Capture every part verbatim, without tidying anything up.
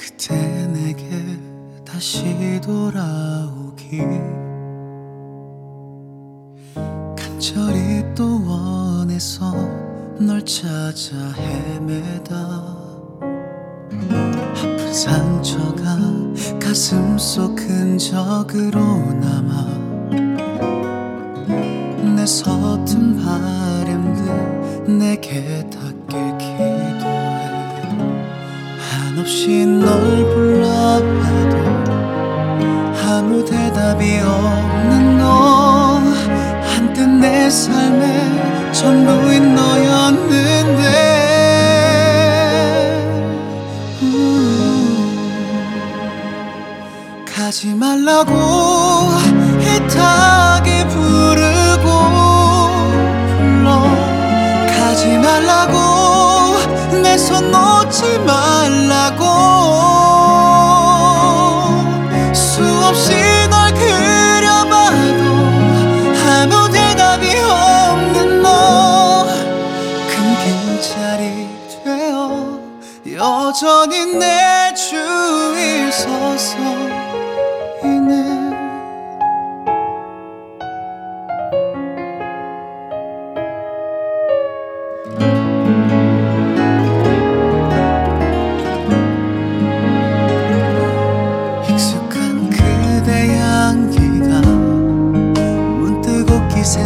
그때 내게 다시 돌아오기 간절히 또 원해서 널 찾아 헤매다 아픈 상처가 가슴 속 흔적으로 남아 내 서툰 바램들 내게 닿길 기도해 한없이 널 불러봐도 아무 대답이 없는 너 한때 내 삶의 전부인 너였는데 음 가지 말라고 애타게 부르고 불러 가지 말라고 내 손 놓지 말라고 수없이 널 그려봐도 아무 대답이 없는 너 큰 빈자리 되어 여전히 내 주위에 서서 있네 빛에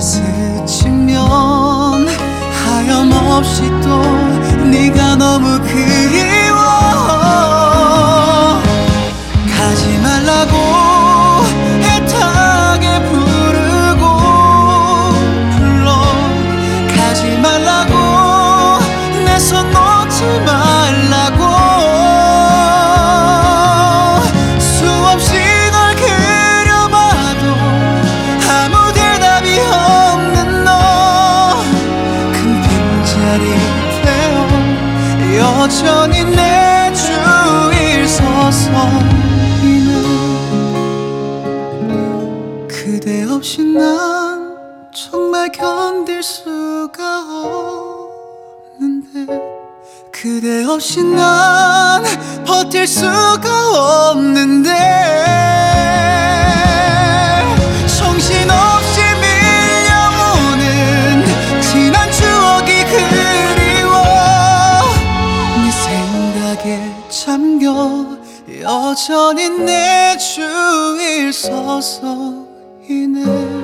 스치면 하염없이 또 네가 너무 그리워 가지 말라고 애타게 부르고 불러 가지 말라고 내 손 놓지 말라고 수없이 널 그려봐도 아무 대답이 없는 너 큰 빈자리 되어 여전히 내 주위에 서서 있는 그대 없이 난 정말 견딜 수가 없는데 그대 없이 난 버틸 수가 없는데 정신없이 밀려오는 지난 추억이 그리워 네 생각에 잠겨 여전히 내 주위에 서서 있네